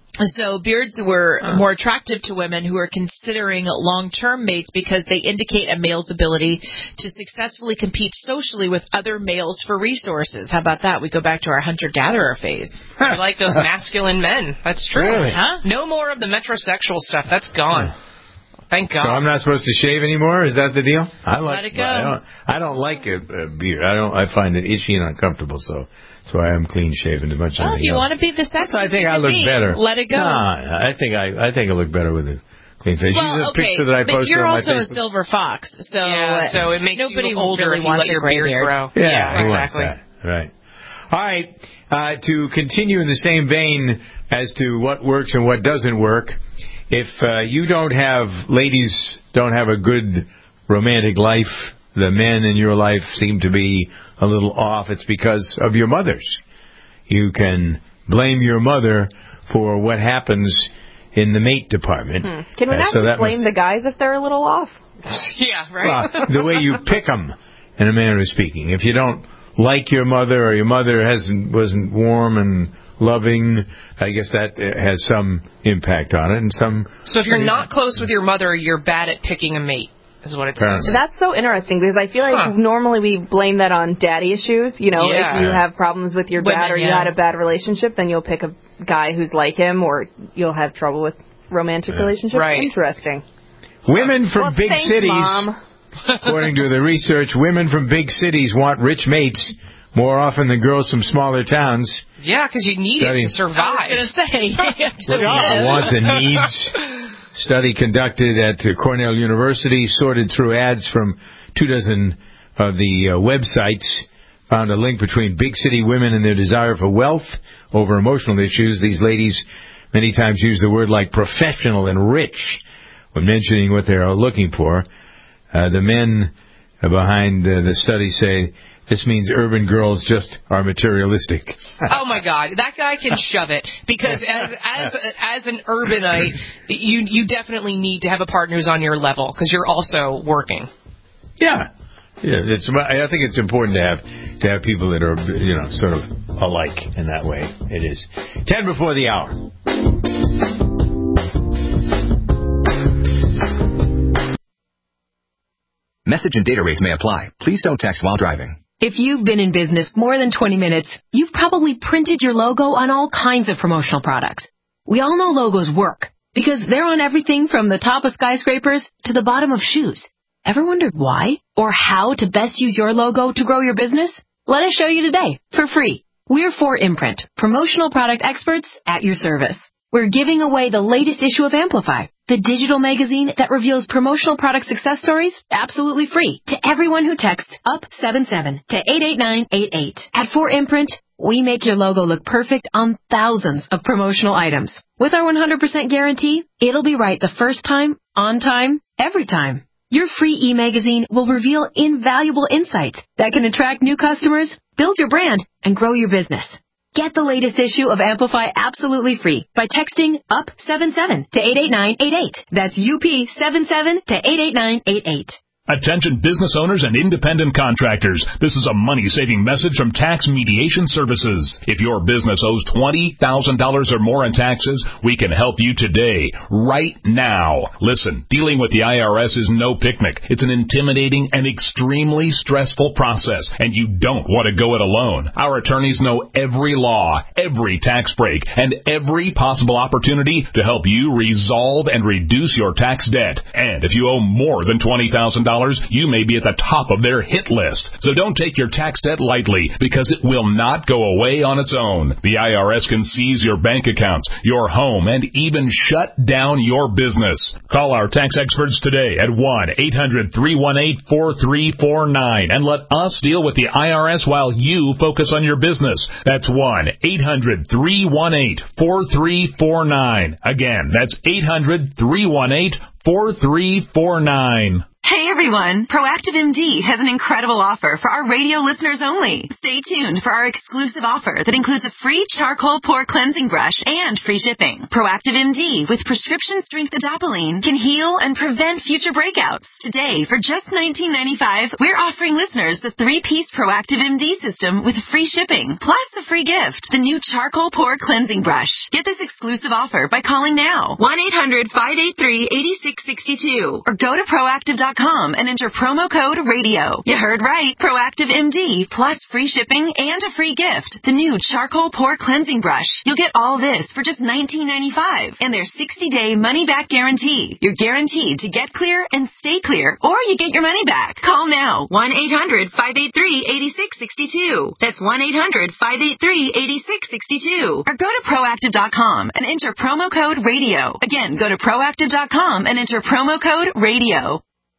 So beards were more attractive to women who are considering long-term mates because they indicate a male's ability to successfully compete socially with other males for resources. How about that? We go back to our hunter-gatherer phase. I like those masculine men. That's true. Really? Huh? No more of the metrosexual stuff. That's gone. Thank God. So I'm not supposed to shave anymore? Is that the deal? I like. Let it go. I don't, I don't like a, a beard. I don't. I find it itchy and uncomfortable. So that's why I'm clean shaven as much as Well, if anything you else. want to be the sexiest So I think you I can look be, better. let it go. Nah, I think I. I think I look better with a clean face. Well, See the okay, picture that I but posted you're on my also a Facebook? silver fox, so, Yeah, so it makes nobody you older really if you wants let a your gray beard beard. grow. Yeah, Yeah, who wants exactly. that? Right. All right. Uh, to continue in the same vein as to what works and what doesn't work, if uh, you don't have, ladies don't have a good romantic life, the men in your life seem to be a little off, it's because of your mothers. You can blame your mother for what happens in the mate department. Hmm. Can we Uh, not so just that blame must- the guys if they're a little off? Yeah, right. Well, the way you pick them, in a manner of speaking. If you don't like your mother, or your mother hasn't wasn't warm and loving, I guess that uh, has some impact on it. And some. So if you're not close with your mother, you're bad at picking a mate, is what it says. That's so interesting because I feel like Huh. normally we blame that on daddy issues. You know, Yeah. if you have problems with your dad Women, or you yeah. had a bad relationship, then you'll pick a guy who's like him, or you'll have trouble with romantic relationships. Right. Interesting. Women from Well, big thanks, cities, Mom. according to the research, women from big cities want rich mates more often than girls from smaller towns. Yeah, because you need Study. it to survive. I was going to say. Looking for wants and needs. Study conducted at uh, Cornell University sorted through ads from two dozen of the uh, websites, found a link between big city women and their desire for wealth over emotional issues. These ladies many times use the word like professional and rich when mentioning what they're looking for. Uh, the men behind uh, the study say this means urban girls just are materialistic. Oh my God, that guy can shove it because as as as an urbanite, you you definitely need to have a partner who's on your level because you're also working. Yeah, yeah. It's. I think it's important to have to have people that are, you know, sort of alike in that way. It is ten before the hour. Message and data rates may apply. Please don't text while driving. If you've been in business more than twenty minutes, you've probably printed your logo on all kinds of promotional products. We all know logos work because they're on everything from the top of skyscrapers to the bottom of shoes. Ever wondered why or how to best use your logo to grow your business? Let us show you today for free. We're four Imprint, promotional product experts at your service. We're giving away the latest issue of Amplify, the digital magazine that reveals promotional product success stories absolutely free to everyone who texts up seven seven to eight eight nine eight eight. At four Imprint, we make your logo look perfect on thousands of promotional items. With our one hundred percent guarantee, it'll be right the first time, on time, every time. Your free e-magazine will reveal invaluable insights that can attract new customers, build your brand, and grow your business. Get the latest issue of Amplify absolutely free by texting up seven seven to eight eight nine eight eight. That's U P seven seven to eight eight nine eight eight. Attention business owners and independent contractors. This is a money-saving message from Tax Mediation Services. If your business owes twenty thousand dollars or more in taxes, we can help you today, right now. Listen, dealing with the I R S is no picnic. It's an intimidating and extremely stressful process, and you don't want to go it alone. Our attorneys know every law, every tax break, and every possible opportunity to help you resolve and reduce your tax debt. And if you owe more than twenty thousand dollars, you may be at the top of their hit list. So don't take your tax debt lightly, because it will not go away on its own. The I R S can seize your bank accounts, your home, and even shut down your business. Call our tax experts today at one eight hundred three one eight four three four nine and let us deal with the I R S while you focus on your business. That's one eight hundred three one eight four three four nine. Again, that's eight hundred three one eight four three four nine. Hey everyone, Proactive M D has an incredible offer for our radio listeners only. Stay tuned for our exclusive offer that includes a free charcoal pore cleansing brush and free shipping. Proactive M D with prescription strength adapalene can heal and prevent future breakouts. Today, for just nineteen ninety-five dollars, we're offering listeners the three-piece Proactive M D system with free shipping, plus a free gift, the new charcoal pore cleansing brush. Get this exclusive offer by calling now, one eight hundred five eight three eight six six two, or go to proactive dot com and enter promo code radio. You heard right. Proactive M D plus free shipping and a free gift. The new charcoal pore cleansing brush. You'll get all this for just nineteen ninety-five dollars and their sixty-day money-back guarantee. You're guaranteed to get clear and stay clear, or you get your money back. Call now. one eight hundred five eight three eight six six two. That's one eight hundred five eight three eight six six two. Or go to proactive dot com and enter promo code radio. Again, go to proactive dot com and enter promo code radio.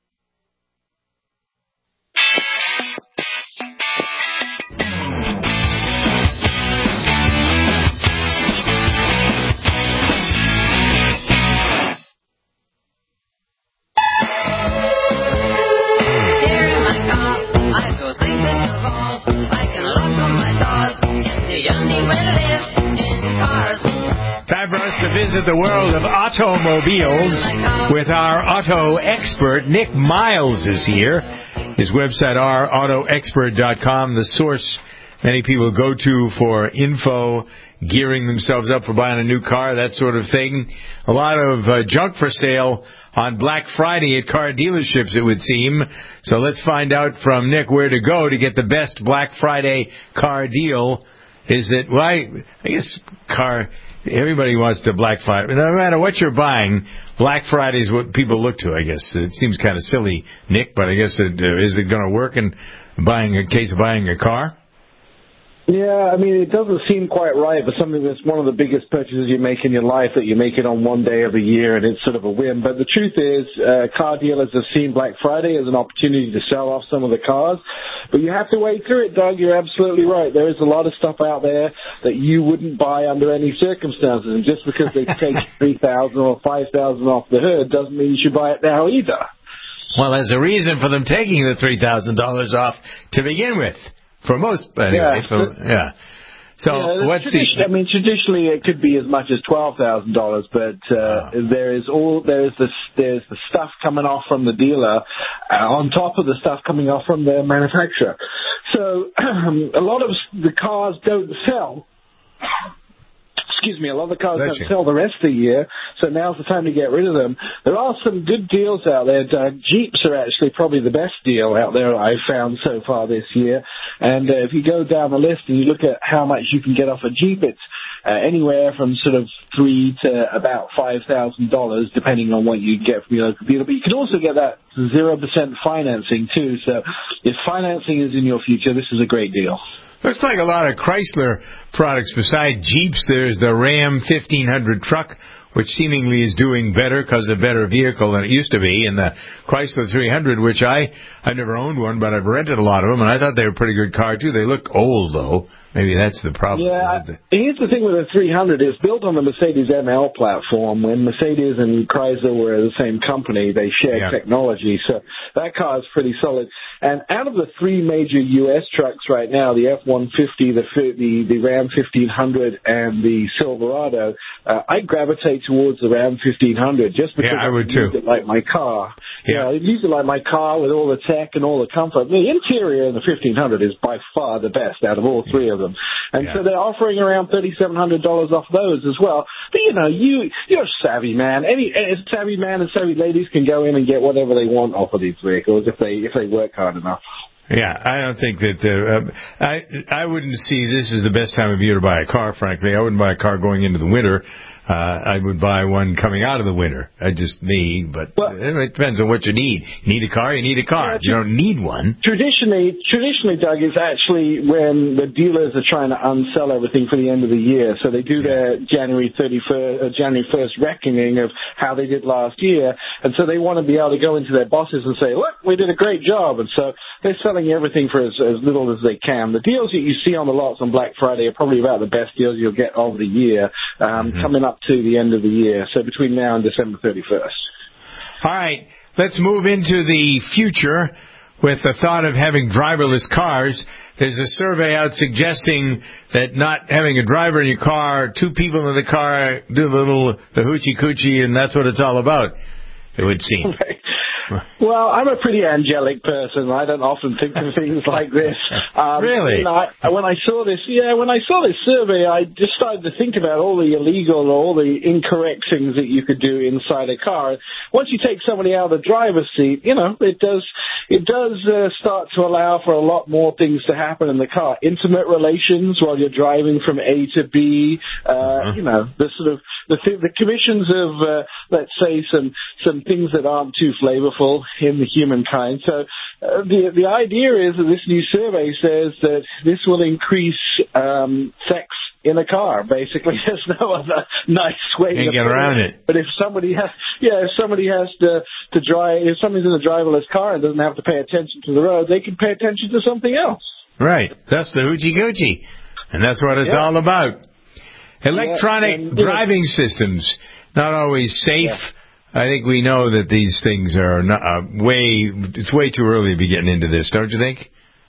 Time for us to visit the world of automobiles with our auto expert. Nick Miles is here. His website, our auto expert dot com, the source many people go to for info, gearing themselves up for buying a new car, that sort of thing. A lot of uh, junk for sale on Black Friday at car dealerships, it would seem. So let's find out from Nick where to go to get the best Black Friday car deal. Is it, well, I, I guess car, everybody wants to Black Friday. No matter what you're buying, Black Friday is what people look to, I guess. It seems kind of silly, Nick, but I guess it, uh, is it going to work in buying a case of buying a car? Yeah, I mean, it doesn't seem quite right for something that's one of the biggest purchases you make in your life, that you make it on one day of the year, and it's sort of a whim. But the truth is, uh, car dealers have seen Black Friday as an opportunity to sell off some of the cars. But you have to wade through it, Doug. You're absolutely right. There is a lot of stuff out there that you wouldn't buy under any circumstances. And just because they take three thousand dollars or five thousand dollars off the hood doesn't mean you should buy it now either. Well, there's a reason for them taking the three thousand dollars off to begin with. For most, anyway. Yeah. For, yeah. So yeah, what's the? I mean, traditionally it could be as much as twelve thousand dollars, but uh, oh. there is all there is the there's the stuff coming off from the dealer uh, on top of the stuff coming off from the manufacturer. So a lot of the cars don't sell. excuse me, a lot of the cars Bless don't you. sell the rest of the year, so now's the time to get rid of them. There are some good deals out there. Uh, Jeeps are actually probably the best deal out there I've found so far this year. And uh, if you go down the list and you look at how much you can get off a Jeep, it's uh, anywhere from sort of three to about five thousand dollars, depending on what you get from your local dealer. But you can also get that zero percent financing too. So if financing is in your future, this is a great deal. Looks like a lot of Chrysler products. Besides Jeeps, there's the Ram fifteen hundred truck, which seemingly is doing better because of a better vehicle than it used to be, and the Chrysler three hundred, which I, I've never owned one, but I've rented a lot of them, and I thought they were a pretty good car, too. They look old, though. Maybe that's the problem. Yeah, here's the thing with the three hundred. It's built on the Mercedes M L platform. When Mercedes and Chrysler were the same company, they shared Yeah. technology, so that car is pretty solid. And out of the three major U S trucks right now, the F one fifty, the the, the Ram fifteen hundred, and the Silverado, uh, I gravitate towards the Ram fifteen hundred just because Yeah, I would use too. it like my car. Yeah. Yeah, I use it like my car with all the tech and all the comfort. The interior in the fifteen hundred is by far the best out of all three of them. And Yeah. so they're offering around thirty-seven hundred dollars off those as well. But, you know, you, you're a savvy man. Any a savvy man and savvy ladies can go in and get whatever they want off of these vehicles if they if they work hard enough. Yeah, I don't think that uh, I I wouldn't see this as the best time of year to buy a car. Frankly, I wouldn't buy a car going into the winter. Uh, I would buy one coming out of the winter. I just me, but well, it depends on what you need. You need a car, you need a car. Yeah, you don't need one. Traditionally, traditionally, Doug, is actually when the dealers are trying to unsell everything for the end of the year. So they do their January thirty-first, uh, January first reckoning of how they did last year, and so they want to be able to go into their bosses and say, "Look, we did a great job." And so they're selling everything for as, as little as they can. The deals that you see on the lots on Black Friday are probably about the best deals you'll get of the year, um, mm-hmm. coming up to the end of the year. So between now and December thirty-first. All right, let's move into the future with the thought of having driverless cars. There's a survey out suggesting that not having a driver in your car, two people in the car, do the little the hoochie coochie, and that's what it's all about, it would seem. Well, I'm a pretty angelic person. I don't often think of things like this. Um, really? You know, I, when I saw this, yeah, when I saw this survey, I just started to think about all the illegal or all the incorrect things that you could do inside a car. Once you take somebody out of the driver's seat, you know, it does it does uh, start to allow for a lot more things to happen in the car. Intimate relations while you're driving from A to B. Uh, uh-huh. You know, the sort of the th- the commissions of uh, let's say some some things that aren't too flavorful in the humankind. So uh, the the idea is that this new survey says that this will increase um, sex in a car. Basically, there's no other nice way Can't to get put around it. it. But if somebody has, yeah, if somebody has to to drive, if somebody's in a driverless car and doesn't have to pay attention to the road, they can pay attention to something else. Right. That's the hoochie coochie, and that's what it's yeah. all about. Electronic yeah, and, driving know, systems, not always safe. Yeah. I think we know that these things are not, uh, way, it's way too early to be getting into this, don't you think?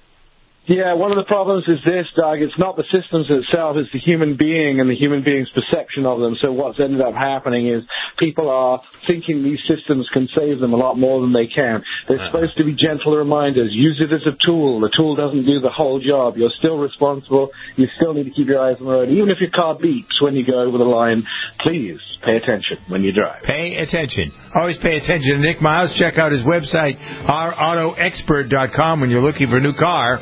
Yeah, one of the problems is this, Doug. It's not the systems itself, it's the human being and the human being's perception of them. So what's ended up happening is people are thinking these systems can save them a lot more than they can. They're uh-huh. supposed to be gentle reminders. Use it as a tool. The tool doesn't do the whole job. You're still responsible. You still need to keep your eyes on the road. Even if your car beeps when you go over the line, please pay attention when you drive. Pay attention. Always pay attention to Nick Miles. Check out his website, our auto expert dot com, when you're looking for a new car.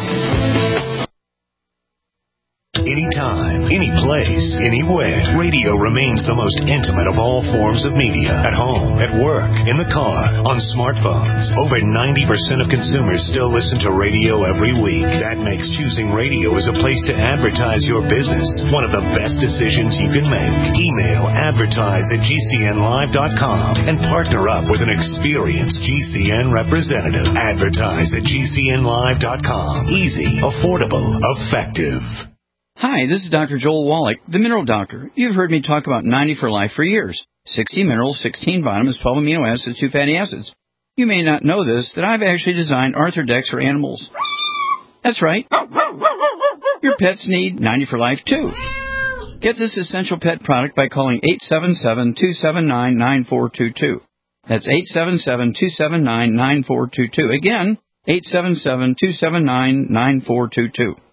Anytime, any place, anywhere. Radio remains the most intimate of all forms of media. At home, at work, in the car, on smartphones. Over ninety percent of consumers still listen to radio every week. That makes choosing radio as a place to advertise your business one of the best decisions you can make. Email advertise at G C N live dot com and partner up with an experienced G C N representative. Advertise at G C N live dot com. Easy, affordable, effective. Hi, this is Doctor Joel Wallach, the Mineral Doctor. You've heard me talk about ninety for Life for years. sixty minerals, sixteen vitamins, twelve amino acids, two fatty acids. You may not know this, that I've actually designed Arthrodex for animals. That's right. Your pets need ninety for Life, too. Get this essential pet product by calling eight seven seven, two seven nine, nine four two two. That's eight seven seven, two seven nine, nine four two two. Again, eight seven seven, two seven nine, nine four two two.